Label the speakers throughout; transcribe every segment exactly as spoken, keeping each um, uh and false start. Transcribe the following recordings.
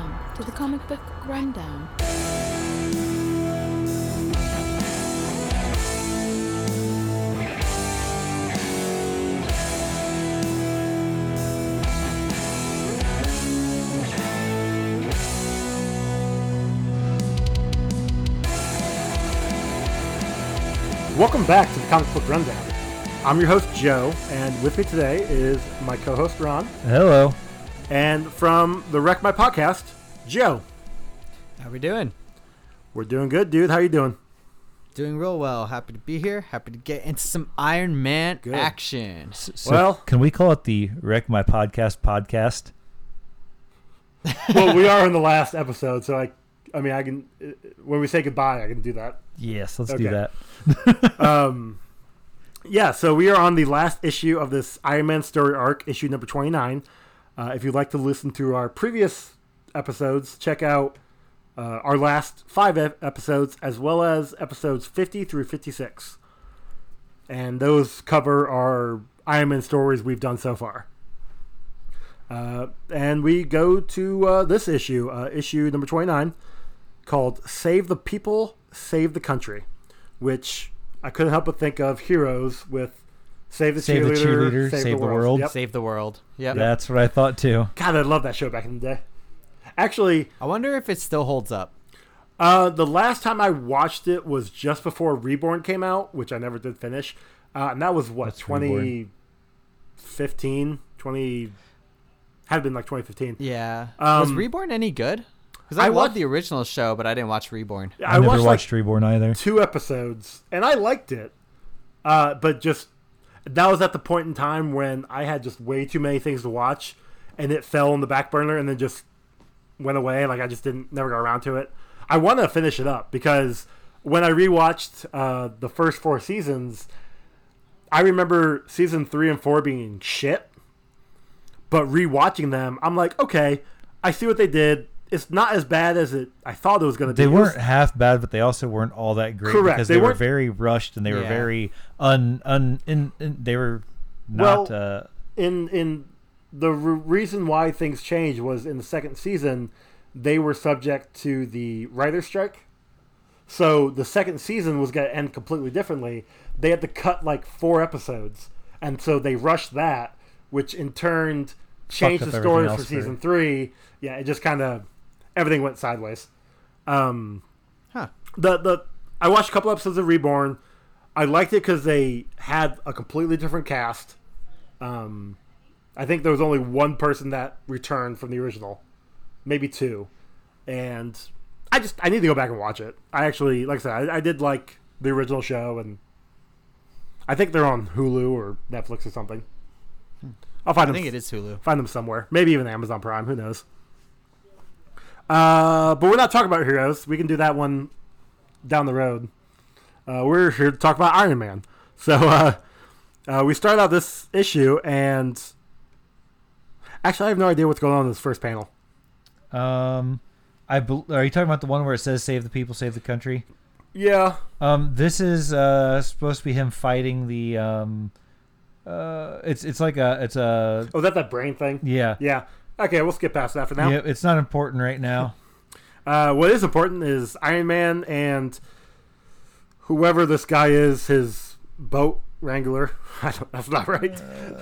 Speaker 1: Welcome to the Comic Book Rundown.
Speaker 2: Welcome back to the Comic Book Rundown. I'm your host, Joe, and with me today is my co-host, Ron.
Speaker 3: Hello.
Speaker 2: And from the Wreck My Podcast, Joe.
Speaker 4: How we doing?
Speaker 2: We're doing good, dude. How you doing?
Speaker 4: Doing real well. Happy to be here. Happy to get into some Iron Man
Speaker 2: Good.
Speaker 4: action.
Speaker 3: So, so
Speaker 2: Well-
Speaker 3: can we call it the Wreck My Podcast podcast?
Speaker 2: Well, we are in the last episode, so I, I mean, I can, when we say goodbye, I can do that.
Speaker 3: Yes, let's
Speaker 2: Okay.
Speaker 3: do that.
Speaker 2: Um, yeah, so we are on the last issue of this Iron Man story arc, issue number twenty-nine. Uh, if you'd like to listen to our previous episodes, check out uh, our last five ep- episodes, as well as episodes fifty through fifty-six. And those cover our Iron Man stories we've done so far. Uh, and we go to uh, this issue, uh, issue number twenty-nine, called Save the People, Save the Country, which I couldn't help but think of Heroes with Save the
Speaker 3: Save the
Speaker 2: Cheerleader,
Speaker 3: Cheerleader,
Speaker 2: Save,
Speaker 3: Save
Speaker 2: the,
Speaker 3: the
Speaker 2: World.
Speaker 3: World.
Speaker 2: Yep.
Speaker 4: Save the world. Yep.
Speaker 3: That's what I thought too.
Speaker 2: God, I love that show back in the day. Actually,
Speaker 4: I wonder if it still holds up.
Speaker 2: uh, the last time I watched it was just before Reborn came out, which I never did finish. Uh, and that was, what,
Speaker 3: What's
Speaker 2: twenty fifteen? twenty Had been like twenty fifteen.
Speaker 4: Yeah.
Speaker 2: Um,
Speaker 4: Was Reborn any good? Because I,
Speaker 2: I
Speaker 4: loved
Speaker 2: watched-
Speaker 4: the original show, but I didn't watch Reborn.
Speaker 2: I,
Speaker 3: I, never
Speaker 2: watched,
Speaker 3: watched
Speaker 2: like
Speaker 3: Reborn either.
Speaker 2: two episodes, and I liked it. Uh, but just, that was at the point in time when I had just way too many things to watch, and it fell on the back burner and then just went away. Like, I just didn't, never got around to it. I want to finish it up because when I rewatched uh, the first four seasons, I remember season three and four being shit. But rewatching them, I'm like, okay, I see what they did. It's not as bad as it I thought it was going to be.
Speaker 3: They
Speaker 2: It was-
Speaker 3: weren't half bad, but they also weren't all that great
Speaker 2: Correct.
Speaker 3: because
Speaker 2: They
Speaker 3: they, were
Speaker 2: weren't-
Speaker 3: very rushed and they were
Speaker 4: Yeah.
Speaker 3: very un un in, in, they were not.
Speaker 2: Well,
Speaker 3: uh,
Speaker 2: in in the re- reason why things changed was in the second season they were subject to the writer's strike, so the second season was going to end completely differently. They had to cut like four episodes, and so they rushed that, which in turn changed
Speaker 3: up
Speaker 2: the
Speaker 3: everything
Speaker 2: story for
Speaker 3: else for-
Speaker 2: season three. Yeah, it just kind of everything went sideways. Um,
Speaker 4: Huh.
Speaker 2: the the I watched a couple episodes of Reborn. I liked it because they had a completely different cast. Um, I think there was only one person that returned from the original, maybe two, and I just I need to go back and watch it. I actually, like I said, I, I did like the original show, and I think they're on Hulu or Netflix or something. I'll find
Speaker 4: I
Speaker 2: them.
Speaker 4: think it is Hulu.
Speaker 2: Find them somewhere, maybe even Amazon Prime. Who knows? Uh, but we're not talking about Heroes. We can do that one down the road. Uh, we're here to talk about Iron Man. So uh, uh, we start out this issue, and actually, I have no idea what's going on in this first panel.
Speaker 3: um, I bel are you talking about the one where it says "Save the people, save the country"?
Speaker 2: Yeah,
Speaker 3: Um, this is uh supposed to be him fighting the um, uh, it's it's like a it's a
Speaker 2: oh, is that that brain thing?
Speaker 3: yeah
Speaker 2: Yeah. Okay, we'll skip past that for now.
Speaker 3: yeah. It's not important right now.
Speaker 2: Uh, what is important is Iron Man and whoever this guy is, his boat wrangler. I don't, that's not right.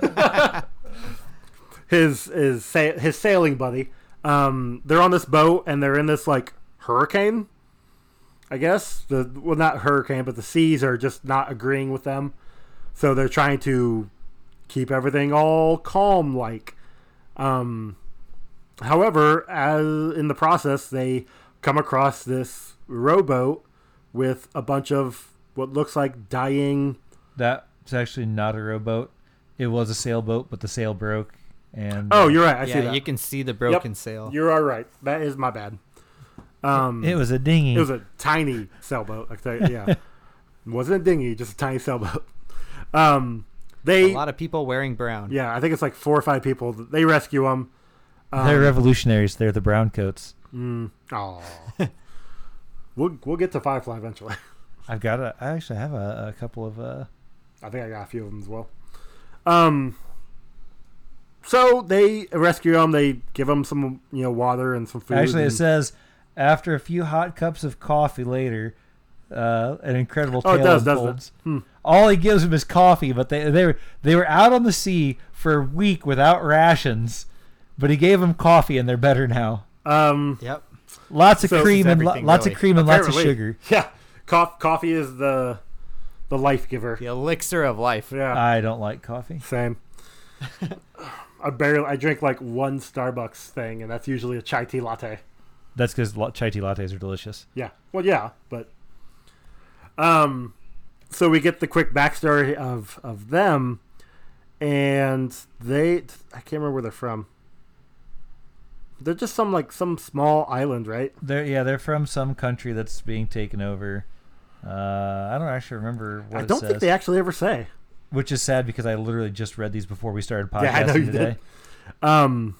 Speaker 2: his his sa- his sailing buddy. Um, they're on this boat and they're in this like hurricane. I guess the well, not hurricane, but the seas are just not agreeing with them, so they're trying to keep everything all calm. Like, um, however, as in the process, they come across this rowboat with a bunch of what looks like dying.
Speaker 3: That's actually not a rowboat. It was a sailboat, but the sail broke. And
Speaker 2: Oh, you're right. I see
Speaker 4: yeah,
Speaker 2: that.
Speaker 4: you can see the broken sail.
Speaker 2: You're all right. That is my bad. Um,
Speaker 3: it was a dinghy.
Speaker 2: It was a tiny sailboat. I can tell you, yeah, it wasn't a dinghy, just a tiny sailboat. Um, they
Speaker 4: A lot of people wearing brown.
Speaker 2: yeah, I think it's like four or five people. They rescue them. Um,
Speaker 3: They're revolutionaries. They're the brown coats.
Speaker 2: Mm, aw. we'll we'll get to Firefly eventually.
Speaker 3: I've got a. I actually have a, a couple of. Uh,
Speaker 2: I think I got a few of them as well. Um, so they rescue him. They give him some, you know, water and some food.
Speaker 3: Actually,
Speaker 2: and,
Speaker 3: it says after a few hot cups of coffee later, uh, an incredible
Speaker 2: oh,
Speaker 3: tale
Speaker 2: it does, doesn't
Speaker 3: unfolds.
Speaker 2: it? Hmm.
Speaker 3: All he gives him is coffee, but they they were they were out on the sea for a week without rations, but he gave them coffee and they're better now.
Speaker 2: Um,
Speaker 4: Yep.
Speaker 3: Lots of
Speaker 2: So-
Speaker 3: cream and lo-
Speaker 4: everything,
Speaker 3: lots
Speaker 4: really.
Speaker 3: of cream and lots of
Speaker 2: apparently.
Speaker 3: sugar.
Speaker 2: Yeah, Co- coffee is the the life giver.
Speaker 4: The elixir of life.
Speaker 2: Yeah,
Speaker 3: I don't like coffee.
Speaker 2: same. I barely I drink like one Starbucks thing, and that's usually a chai tea latte.
Speaker 3: That's because chai tea lattes are delicious.
Speaker 2: Yeah. Well, yeah, but um, so we get the quick backstory of of them, and they I can't remember where they're from. They're just some like some small island, right?
Speaker 3: They're yeah, they're from some country that's being taken over. Uh, I don't actually remember what
Speaker 2: I
Speaker 3: it
Speaker 2: don't
Speaker 3: says,
Speaker 2: think they actually ever say.
Speaker 3: which is sad because I literally just read these before we started podcasting
Speaker 2: Yeah, I know you
Speaker 3: today.
Speaker 2: did. Um.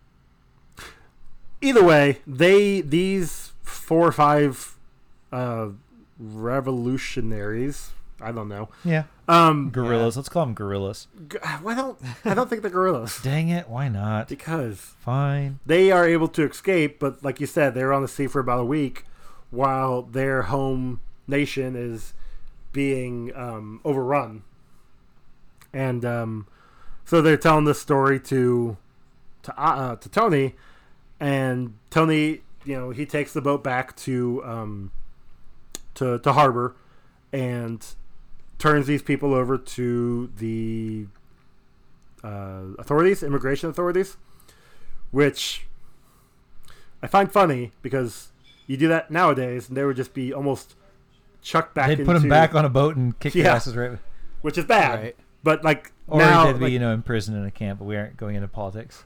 Speaker 2: Either way, they these four or five uh, revolutionaries. I don't know.
Speaker 3: Yeah,
Speaker 2: Um,
Speaker 3: gorillas. Let's call them gorillas.
Speaker 2: g- why don't I don't think they're gorillas
Speaker 3: Dang it! Why not?
Speaker 2: because
Speaker 3: Fine.
Speaker 2: they are able to escape, but like you said, they're on the sea for about a week while their home nation is being um, overrun. And um, so they're telling this story to to uh, to Tony, and Tony, you know, he takes the boat back to um, to to harbor and turns these people over to the uh, authorities, immigration authorities, which I find funny because you do that nowadays, and they would just be almost chucked back
Speaker 3: They'd
Speaker 2: into,
Speaker 3: put them back on a boat and kick their
Speaker 2: Yeah.
Speaker 3: asses right.
Speaker 2: which is bad.
Speaker 4: Right.
Speaker 2: But like
Speaker 3: Or
Speaker 2: now,
Speaker 3: they'd be,
Speaker 2: like-
Speaker 3: you know, in prison in a camp, but we aren't going into politics.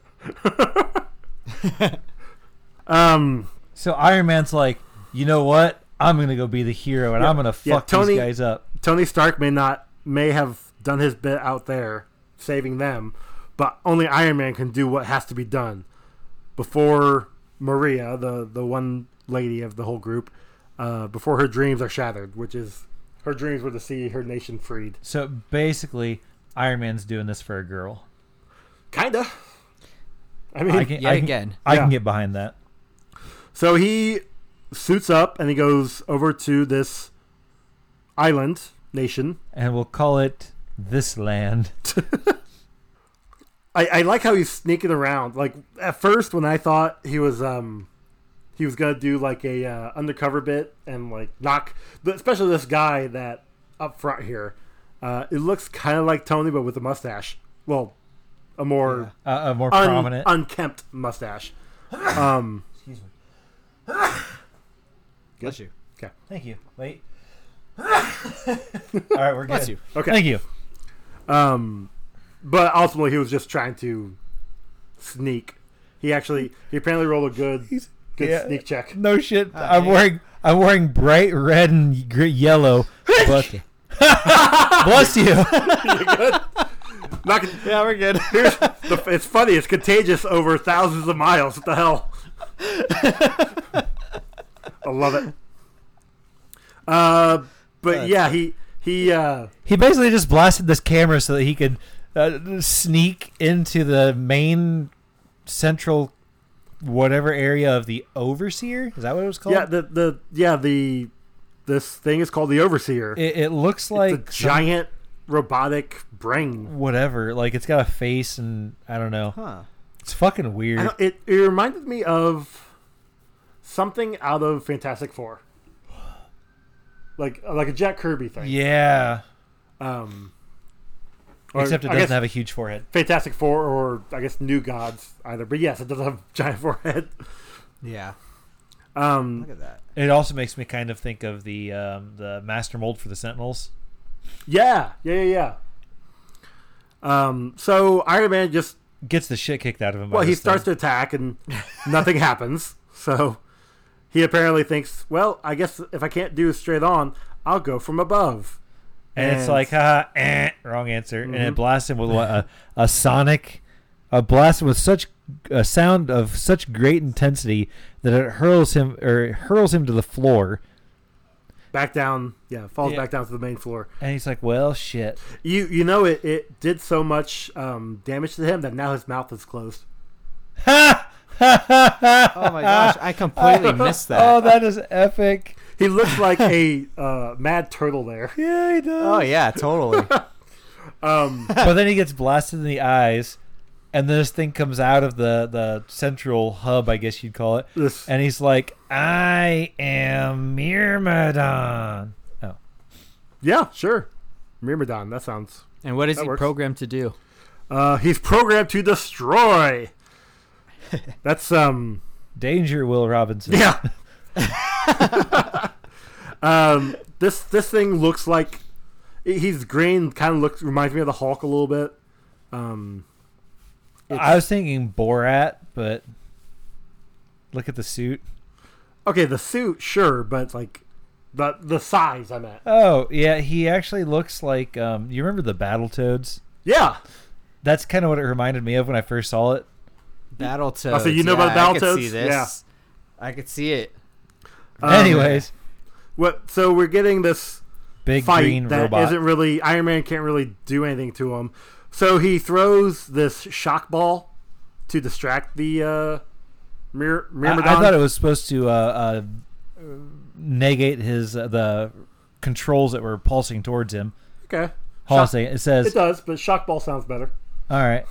Speaker 2: um,
Speaker 3: So Iron Man's like, you know what? I'm gonna go be the hero, and
Speaker 2: Yeah.
Speaker 3: I'm gonna
Speaker 2: Yeah,
Speaker 3: fuck
Speaker 2: Tony-
Speaker 3: these guys up.
Speaker 2: Tony Stark may not may have done his bit out there saving them, but only Iron Man can do what has to be done before Maria, the the one lady of the whole group, uh, before her dreams are shattered, which is her dreams were to see her nation freed.
Speaker 3: So basically, Iron Man's doing this for a girl.
Speaker 2: Kinda. I mean,
Speaker 3: I can,
Speaker 4: Yet
Speaker 3: I can,
Speaker 4: again.
Speaker 3: I
Speaker 2: Yeah.
Speaker 3: can get behind that.
Speaker 2: so he suits up and he goes over to this island nation.
Speaker 3: And we'll call it this land.
Speaker 2: I, I like how he's sneaking around. Like at first, when I thought he was um he was gonna do like a uh, undercover bit and like knock, but especially this guy that up front here, uh, it looks kind of like Tony but with a mustache. Well, a more
Speaker 3: Uh, a more
Speaker 2: un-
Speaker 3: prominent.
Speaker 2: unkempt mustache. Um,
Speaker 3: Excuse me.
Speaker 4: Bless you.
Speaker 3: Thank you. Wait. All right, we're
Speaker 4: Bless
Speaker 3: good.
Speaker 4: you.
Speaker 2: okay.
Speaker 3: Thank you.
Speaker 2: Um, but ultimately, he was just trying to sneak. He actually he apparently rolled a good good
Speaker 3: yeah.
Speaker 2: sneak check.
Speaker 3: No shit.
Speaker 4: Ah,
Speaker 3: I'm
Speaker 4: dang.
Speaker 3: wearing I'm wearing bright red and gr- yellow. But bless you.
Speaker 2: You good? Not con-
Speaker 4: Yeah, we're good.
Speaker 2: Here's the, it's funny. It's contagious over thousands of miles. What the hell? I love it. Uh, but
Speaker 4: That's
Speaker 2: yeah, he he. Uh,
Speaker 3: He basically just blasted this camera so that he could uh, sneak into the main central whatever area of the Overseer. Is that what it was called?
Speaker 2: yeah, the the yeah the this thing is called the Overseer.
Speaker 3: It, it looks like
Speaker 2: it's a
Speaker 3: some-
Speaker 2: giant robotic brain.
Speaker 3: whatever. Like it's got a face and I don't know.
Speaker 4: Huh.
Speaker 3: It's fucking
Speaker 2: I
Speaker 3: weird.
Speaker 2: don't, it it reminded me of something out of Fantastic Four, like like a Jack Kirby thing.
Speaker 3: Yeah.
Speaker 2: Um, or
Speaker 3: Except it
Speaker 2: I
Speaker 3: doesn't
Speaker 2: guess
Speaker 3: have a huge forehead.
Speaker 2: Fantastic Four, or I guess New Gods either. But yes, it does have a giant forehead.
Speaker 4: Yeah.
Speaker 2: Um,
Speaker 4: Look at that.
Speaker 3: It also makes me kind of think of the um, the master mold for the Sentinels.
Speaker 2: yeah, yeah, yeah, yeah. Um, so Iron Man just
Speaker 3: Gets the shit kicked out of him. by
Speaker 2: well, he
Speaker 3: this
Speaker 2: starts
Speaker 3: thing.
Speaker 2: to attack and nothing happens. So he apparently thinks, well, I guess if I can't do straight on, I'll go from above.
Speaker 3: and, it's like, haha, eh, wrong answer, and it
Speaker 2: Mhm.
Speaker 3: blasts him with what, a a sonic, a blast with such a sound of such great intensity that it hurls him or it hurls him to the floor.
Speaker 2: back down. Yeah, falls
Speaker 3: Yeah.
Speaker 2: back down to the main floor.
Speaker 3: And he's like, well, shit.
Speaker 2: You you know it, it did so much um, damage to him that now his mouth is closed.
Speaker 3: Ha!
Speaker 4: Oh my gosh, I completely missed that.
Speaker 3: Oh, that is epic.
Speaker 2: He looks like a uh, mad turtle there.
Speaker 3: Yeah, he does.
Speaker 4: Oh yeah, totally.
Speaker 2: Um,
Speaker 3: But then he gets blasted in the eyes, and this thing comes out of the, the central hub, I guess you'd call it.
Speaker 2: this,
Speaker 3: And he's like, I am Myrmidon. Oh.
Speaker 2: yeah, sure. Myrmidon, that sounds.
Speaker 4: And what is
Speaker 2: That
Speaker 4: he
Speaker 2: works.
Speaker 4: programmed to do?
Speaker 2: Uh, he's programmed to destroy. That's um.
Speaker 3: Danger, Will Robinson.
Speaker 2: Yeah. um. This this thing looks like he's green. Kind of looks reminds me of the Hulk a little bit. Um.
Speaker 3: I was thinking Borat, but look at the suit.
Speaker 2: Okay, the suit, sure, but like the the size I meant.
Speaker 3: Oh, yeah, he actually looks like, um, you remember the Battletoads?
Speaker 2: Yeah.
Speaker 3: That's kind of what it reminded me of when I first saw it.
Speaker 4: Battletoads.
Speaker 2: Oh, so you know
Speaker 4: yeah,
Speaker 2: about
Speaker 4: I could see
Speaker 2: Battletoads?
Speaker 4: this.
Speaker 2: Yeah.
Speaker 4: I could see it.
Speaker 2: Um,
Speaker 3: Anyways,
Speaker 2: What? So we're getting this
Speaker 3: big
Speaker 2: fight
Speaker 3: green
Speaker 2: that
Speaker 3: robot.
Speaker 2: isn't really Iron Man can't really do anything to him. So he throws this shock ball to distract the uh, Myr-
Speaker 3: I,
Speaker 2: Myrmidon.
Speaker 3: I thought it was supposed to uh, uh, negate his uh, the controls that were pulsing towards him.
Speaker 2: okay.
Speaker 3: Hold on a
Speaker 2: Shock-
Speaker 3: second. It says,
Speaker 2: It does, but shock ball sounds better.
Speaker 3: all right.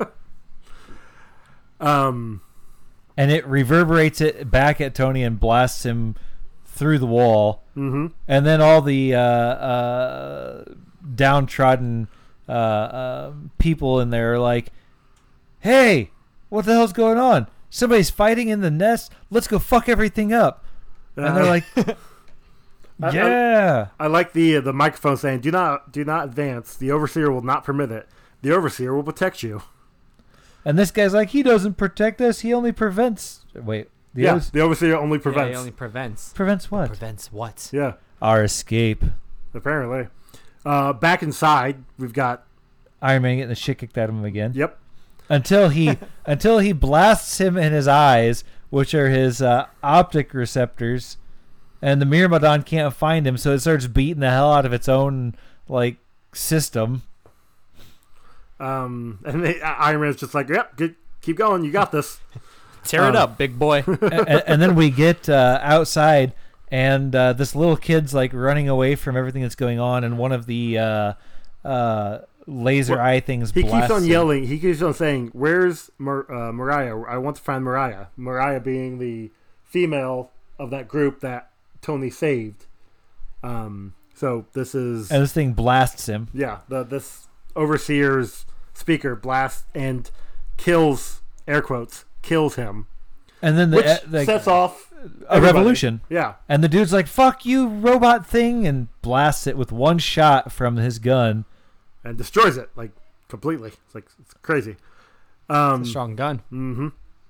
Speaker 2: Um.
Speaker 3: And it reverberates it back at Tony and blasts him through the wall.
Speaker 2: Mm-hmm.
Speaker 3: And then all the uh, uh, downtrodden uh, uh, people in there are like, hey, what the hell's going on? Somebody's fighting in the nest. Let's go fuck everything up. And they're like,
Speaker 2: I-
Speaker 3: yeah.
Speaker 2: I like the uh, the microphone saying, "Do not do not advance. The overseer will not permit it. The overseer will protect you."
Speaker 3: And this guy's like, he doesn't protect us. He only prevents. Wait. The
Speaker 2: yeah,
Speaker 3: overs-
Speaker 2: the overseer only
Speaker 4: Yeah,
Speaker 2: prevents.
Speaker 4: he only prevents.
Speaker 3: prevents what?
Speaker 4: Prevents what?
Speaker 2: yeah,
Speaker 3: Our escape.
Speaker 2: apparently. Uh, back inside, we've got
Speaker 3: Iron Man getting the shit kicked out of him again.
Speaker 2: yep.
Speaker 3: Until he until he blasts him in his eyes, which are his uh, optic receptors, and the Myrmidon can't find him, so it starts beating the hell out of its own like system.
Speaker 2: Um, and they, Iron Man's just like, "Yep, good, keep going. You got this."
Speaker 4: Tear it
Speaker 2: Um,
Speaker 4: up, big boy.
Speaker 3: and, and then we get uh, outside, and uh, this little kid's like running away from everything that's going on, and one of the uh, uh, laser
Speaker 2: Well,
Speaker 3: eye things.
Speaker 2: He keeps
Speaker 3: blasts
Speaker 2: on
Speaker 3: him.
Speaker 2: yelling. He keeps on saying, "Where's Mar- uh, Mariah? I want to find Mariah." Mariah being the female of that group that Tony saved. Um, so this is
Speaker 3: and this thing blasts him.
Speaker 2: yeah. The this overseer's speaker blasts and kills, air quotes, kills him,
Speaker 3: And then the,
Speaker 2: which
Speaker 3: uh, the
Speaker 2: sets off
Speaker 3: a
Speaker 2: everybody.
Speaker 3: revolution.
Speaker 2: Yeah,
Speaker 3: And the dude's like, "Fuck you, robot thing," and blasts it with one shot from his gun.
Speaker 2: and destroys it like completely. It's like it's crazy. Um,
Speaker 4: It's a strong gun.
Speaker 2: Mm-hmm.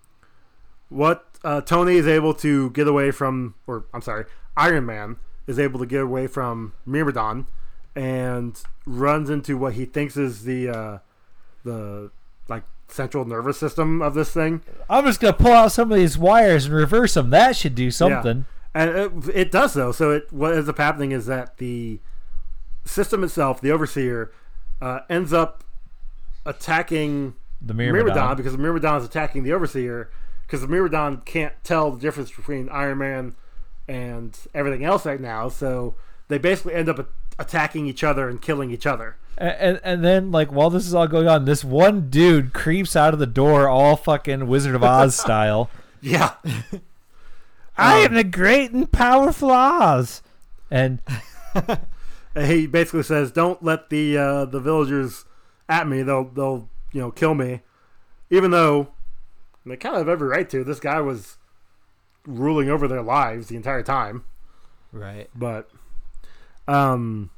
Speaker 2: What uh, Tony is able to get away from, or I'm sorry, Iron Man is able to get away from Myrmidon, and runs into what he thinks is the uh, the like central nervous system of this thing,
Speaker 3: I'm just gonna pull out some of these wires and reverse them. That should do something.
Speaker 2: and it, it does though. So it what ends up happening is that the system itself, the Overseer, uh, ends up attacking
Speaker 3: The
Speaker 2: Myrmidon,
Speaker 3: Myrmidon.
Speaker 2: because Myrmidon is attacking the Overseer, because the Myrmidon can't tell the difference between Iron Man and everything else right now, so they basically end up a- attacking each other and killing each other.
Speaker 3: And, and and then like while this is all going on, this one dude creeps out of the door, all fucking Wizard of Oz style.
Speaker 2: Yeah.
Speaker 3: I
Speaker 2: Um,
Speaker 3: am the great and powerful Oz, and
Speaker 2: And he basically says, "Don't let the uh, the villagers at me. They'll they'll you know kill me." Even though they kind of have every right to. This guy was ruling over their lives the entire time.
Speaker 4: Right.
Speaker 2: But um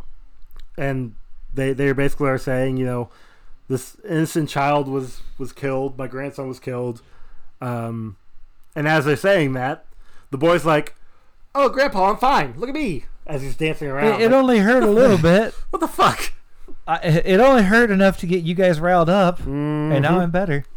Speaker 2: and they they basically are saying, you know, this innocent child was was killed, my grandson was killed. Um and as they're saying that, the boy's like, "Oh, Grandpa, I'm fine. Look at me," as he's dancing around.
Speaker 3: it, it
Speaker 2: Like,
Speaker 3: only hurt a little bit.
Speaker 2: what the fuck?
Speaker 3: I, it only hurt enough to get you guys riled up, and now
Speaker 2: Mhm.
Speaker 3: I'm better.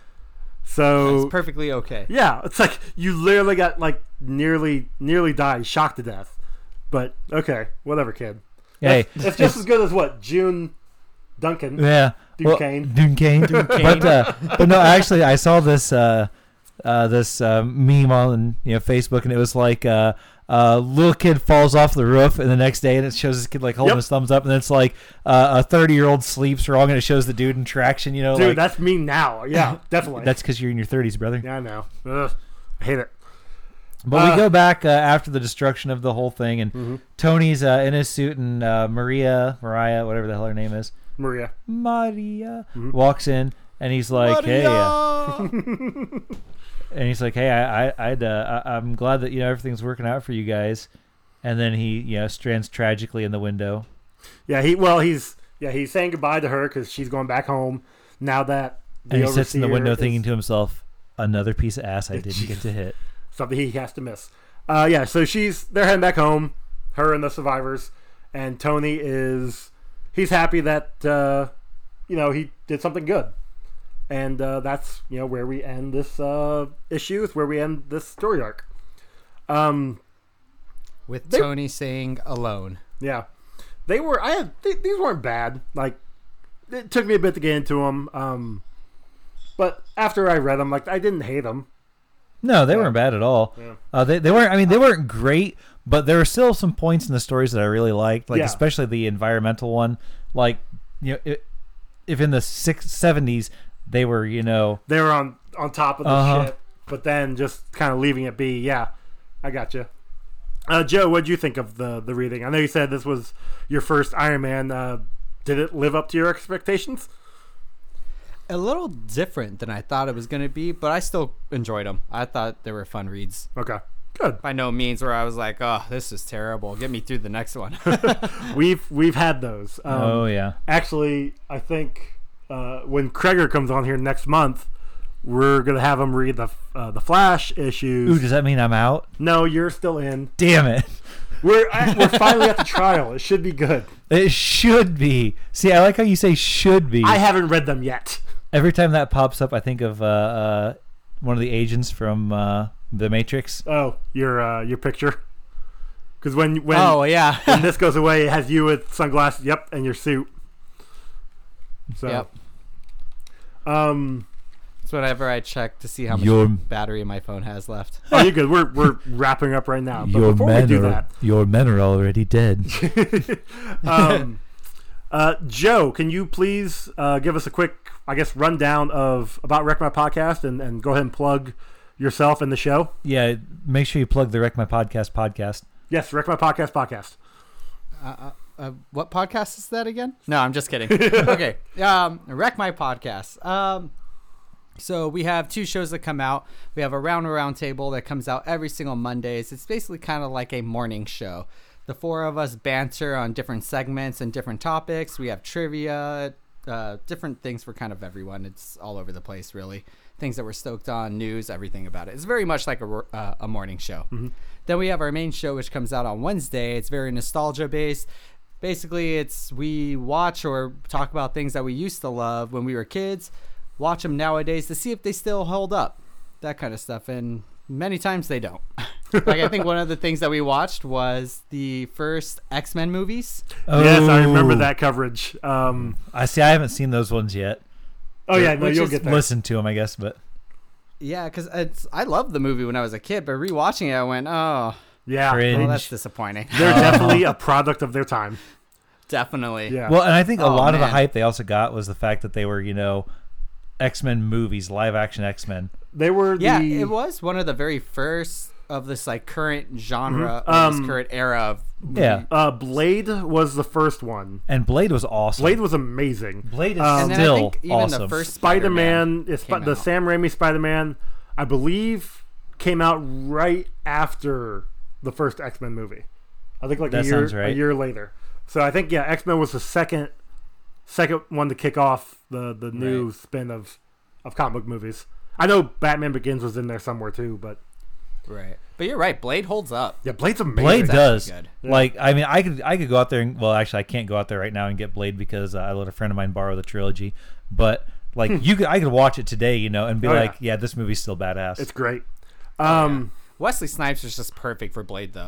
Speaker 2: So
Speaker 4: It's perfectly okay.
Speaker 2: yeah, it's like you literally got like nearly nearly died, shocked to death, But okay, whatever, kid.
Speaker 3: Hey,
Speaker 2: It's, it's just as good as what June Duncan.
Speaker 3: yeah,
Speaker 2: Duquesne.
Speaker 3: Well, Duquesne. But uh, but no, actually, I saw this uh, uh, this uh, meme on you know Facebook, and it was like uh, uh, little kid falls off the roof, and the next day, and it shows this kid like holding
Speaker 2: Yep.
Speaker 3: his thumbs up, and then it's like uh, a thirty year old sleeps wrong, and it shows the dude in traction. You know,
Speaker 2: Dude,
Speaker 3: like,
Speaker 2: that's me now. Yeah, definitely.
Speaker 3: that's because you're in your thirties, brother.
Speaker 2: yeah, I know. Ugh, I hate it.
Speaker 3: But
Speaker 2: Uh,
Speaker 3: we go back uh, after the destruction of the whole thing, and
Speaker 2: Mhm.
Speaker 3: Tony's uh, in his suit, and uh, Maria, Mariah, whatever the hell her name is,
Speaker 2: Maria.
Speaker 3: Maria,
Speaker 2: Mhm.
Speaker 3: walks in, and he's like, "Hey," uh,
Speaker 4: Maria!
Speaker 3: and he's like, "Hey, I, I, I'd, uh, I, I'm glad that you know everything's working out for you guys." And then he, you know, strands tragically in the window.
Speaker 2: Yeah, he. Well, he's. Yeah, he's saying goodbye to her because she's going back home now that. The
Speaker 3: And he sits in the
Speaker 2: overseer
Speaker 3: window
Speaker 2: is
Speaker 3: thinking to himself, "Another piece of ass I didn't get to hit."
Speaker 2: something he has to miss. Uh, yeah, so she's. They're heading back home. Her and the survivors, and Tony is. He's happy that. Uh, you know, he did something good. And uh, that's you know where we end this uh, issue. It's where we end this story arc. Um,
Speaker 4: With
Speaker 2: They-
Speaker 4: Tony saying alone.
Speaker 2: yeah, they were. I had th- these weren't bad. Like it took me a bit to get into them. Um, but after I read them, like I didn't hate them.
Speaker 3: No, they
Speaker 2: Yeah.
Speaker 3: weren't bad at all.
Speaker 2: Yeah.
Speaker 3: Uh, they they weren't. I mean, they weren't great, but there were still some points in the stories that I really liked. Like
Speaker 2: Yeah.
Speaker 3: especially the environmental one. Like you know, it, if in the six seventies they were, you know,
Speaker 2: They were on on top of the
Speaker 3: Uh-huh.
Speaker 2: shit, but then just kind of leaving it be. Yeah, I got you. Uh, Joe, what did you think of the the reading? I know you said this was your first Iron Man. Uh, did it live up to your expectations?
Speaker 4: A little different than I thought it was going to be, but I still enjoyed them. I thought they were fun reads.
Speaker 2: Okay, good.
Speaker 4: By no means where I was like, oh, this is terrible. Get me through the next one.
Speaker 2: We've we've had those. Um,
Speaker 3: oh yeah,
Speaker 2: Actually, I think uh, when Kreger comes on here next month, we're gonna have him read the uh, the Flash issues.
Speaker 3: ooh, does that mean I'm out?
Speaker 2: No, you're still in.
Speaker 3: Damn it!
Speaker 2: We're I, we're finally at the trial. It should be good.
Speaker 3: It should be. See, I like how you say "should be."
Speaker 2: I haven't read them yet.
Speaker 3: Every time that pops up, I think of uh, uh, one of the agents from uh, The Matrix.
Speaker 2: Oh, your uh, your picture. Because when when
Speaker 4: oh, yeah.
Speaker 2: when this goes away, it has you with sunglasses. Yep, and your suit. So,
Speaker 4: Yep.
Speaker 2: um,
Speaker 4: It's whenever I check to see how much
Speaker 3: Your-
Speaker 4: battery my phone has left.
Speaker 2: oh, you're good. We're we're wrapping up right now. But
Speaker 3: Your
Speaker 2: before we
Speaker 3: men
Speaker 2: do
Speaker 3: are
Speaker 2: that,
Speaker 3: your men are already dead.
Speaker 2: um, uh, Joe, can you please uh, give us a quick, I guess, rundown of about Wreck My Podcast and, and go ahead and plug yourself and the show?
Speaker 3: Yeah, make sure you plug the Wreck My Podcast podcast.
Speaker 2: Yes, Wreck My Podcast podcast.
Speaker 4: Uh, uh, uh, what podcast is that again? No, I'm just kidding. Okay. Um, Wreck My Podcast. Um, so we have two shows that come out. We have a Round Around Table that comes out every single Mondays. It's basically kind of like a morning show. The four of us banter on different segments and different topics. We have trivia, uh, different things for kind of everyone. It's all over the place, really. Things that we're stoked on, news, everything about it. It's very much like a, uh, a morning show.
Speaker 2: Mm-hmm.
Speaker 4: Then we have our main show, which comes out on Wednesday. It's very nostalgia based. Basically, it's we watch or talk about things that we used to love when we were kids, watch them nowadays to see if they still hold up, that kind of stuff. And many times they don't. Like I think one of the things that we watched was the first X-Men movies.
Speaker 2: Yes, I remember
Speaker 3: Oh.
Speaker 2: that coverage. Um,
Speaker 3: I see. I haven't seen those ones yet.
Speaker 2: oh yeah, no,
Speaker 4: Which
Speaker 2: you'll
Speaker 4: is-
Speaker 2: get there.
Speaker 3: Listen to them, I guess, but
Speaker 4: Yeah, because it's I loved the movie when I was a kid, but rewatching it, I went, oh,
Speaker 2: Yeah,
Speaker 3: Cringe.
Speaker 4: well, that's disappointing.
Speaker 2: they're definitely a product of their time.
Speaker 4: Definitely.
Speaker 2: Yeah.
Speaker 3: well, and I think a
Speaker 4: Oh,
Speaker 3: lot of the
Speaker 4: man.
Speaker 3: hype they also got was the fact that they were, you know, X-Men movies, live action X-Men.
Speaker 2: They were the
Speaker 4: Yeah, it was one of the very first of this like current genre,
Speaker 2: Mhm.
Speaker 4: of
Speaker 2: Um,
Speaker 4: this current era of movie.
Speaker 3: Yeah,
Speaker 2: uh, Blade was the first one.
Speaker 3: and Blade was awesome.
Speaker 2: Blade was amazing.
Speaker 3: Blade is
Speaker 2: Um,
Speaker 4: And then I
Speaker 3: still
Speaker 4: think even
Speaker 3: awesome.
Speaker 4: the first
Speaker 2: Spider-Man,
Speaker 4: Spider-Man
Speaker 2: is
Speaker 4: came
Speaker 2: the
Speaker 4: out.
Speaker 2: Sam Raimi Spider-Man, I believe, came out right after the first X-Men movie. I think like
Speaker 3: That
Speaker 2: a year
Speaker 3: sounds right.
Speaker 2: a year later. So I think yeah, X-Men was the second second one to kick off the the new
Speaker 4: Right.
Speaker 2: spin of of comic book movies. I know Batman Begins was in there somewhere too, but
Speaker 4: Right. But you're right, Blade holds up.
Speaker 2: yeah, Blade's amazing.
Speaker 3: Blade
Speaker 4: It's
Speaker 3: does.
Speaker 4: actually good.
Speaker 2: Yeah.
Speaker 3: Like, I mean, I could I could go out there and well, actually, I can't go out there right now and get Blade because uh, I let a friend of mine borrow the trilogy. But like, you could I could watch it today, you know, and be
Speaker 2: Oh, yeah.
Speaker 3: like, yeah. this movie's still badass.
Speaker 2: It's great.
Speaker 4: Oh,
Speaker 2: Um,
Speaker 4: Wesley Snipes is just perfect for Blade, though.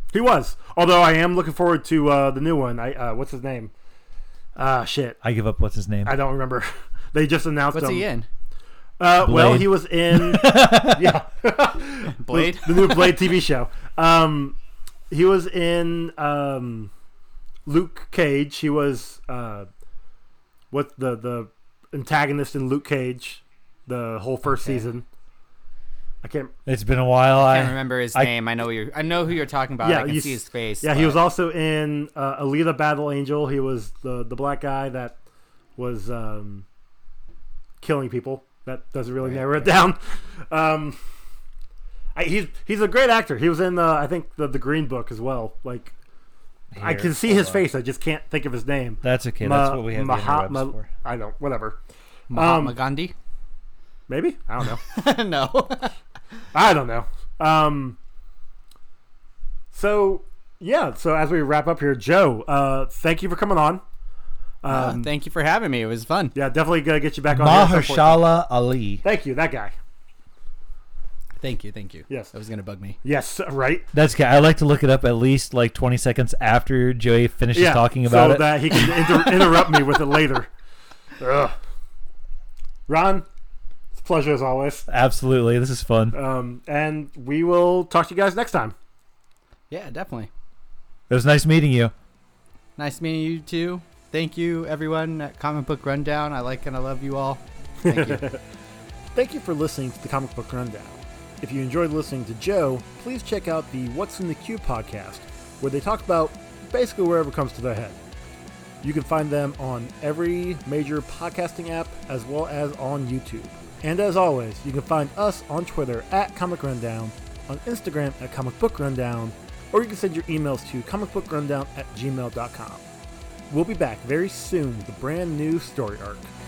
Speaker 2: He was. Although I am looking forward to uh, the new one. I uh, what's his name? Ah, uh, shit.
Speaker 3: I give up. What's his name?
Speaker 2: I don't remember. They just announced
Speaker 4: What's
Speaker 2: him.
Speaker 4: he in?
Speaker 2: Uh, well,
Speaker 3: Blade.
Speaker 2: he was in yeah,
Speaker 4: Blade?
Speaker 2: the, the new Blade T V show. Um, he was in um, Luke Cage. He was uh, what the the antagonist in Luke Cage, the whole first
Speaker 4: Okay.
Speaker 2: season. I can't.
Speaker 3: It's been a while.
Speaker 4: I
Speaker 3: I
Speaker 4: can't remember his
Speaker 3: I-
Speaker 4: name. I know you're. I know who you're talking about.
Speaker 2: Yeah,
Speaker 4: I can
Speaker 2: you
Speaker 4: see
Speaker 2: s-
Speaker 4: his face.
Speaker 2: Yeah, he
Speaker 4: but-
Speaker 2: was also in uh, Alita: Battle Angel. He was the the black guy that was um, killing people. That doesn't really
Speaker 4: Right,
Speaker 2: narrow it
Speaker 4: right.
Speaker 2: down. Um, I, he's he's a great actor. He was in uh, I think the the Green Book as well. Like I
Speaker 3: Here,
Speaker 2: can see
Speaker 3: hold
Speaker 2: his
Speaker 3: on.
Speaker 2: face. I just can't think of his name.
Speaker 3: That's okay.
Speaker 2: Ma-
Speaker 3: That's what we have the
Speaker 2: Mahatma-
Speaker 3: interwebs for.
Speaker 2: I don't. Whatever.
Speaker 4: Mahatma
Speaker 2: um,
Speaker 4: Gandhi.
Speaker 2: Maybe I don't know.
Speaker 4: No.
Speaker 2: I don't know. Um, so yeah. So as we wrap up here, Joe, uh, thank you for coming on.
Speaker 4: Uh,
Speaker 2: Um,
Speaker 4: thank you for having me. It was fun.
Speaker 2: yeah, definitely gonna get you back on. here at some point.
Speaker 3: Mahershala Ali.
Speaker 2: Thank you, that guy.
Speaker 4: Thank you. Thank you.
Speaker 2: Yes.
Speaker 4: That was gonna bug me.
Speaker 2: Yes, right.
Speaker 3: That's good. I like to look it up at least like twenty seconds after Joey finishes
Speaker 2: Yeah,
Speaker 3: talking about
Speaker 2: so
Speaker 3: it.
Speaker 2: that he can inter- interrupt me with it later. Ugh. Ron, it's a pleasure as always.
Speaker 3: Absolutely. This is fun.
Speaker 2: Um, and we will talk to you guys next time.
Speaker 4: Yeah, definitely.
Speaker 3: It was nice meeting you.
Speaker 4: Nice meeting you too. Thank you, everyone at Comic Book Rundown. I like and I love you all. Thank you.
Speaker 2: Thank you for listening to the Comic Book Rundown. If you enjoyed listening to Joe, please check out the What's in the Queue podcast, where they talk about basically wherever comes to their head. You can find them on every major podcasting app as well as on YouTube. And as always, you can find us on Twitter at Comic Rundown, on Instagram at Comic Book Rundown, or you can send your emails to comicbookrundown at gmail dot com. We'll be back very soon with a brand new story arc.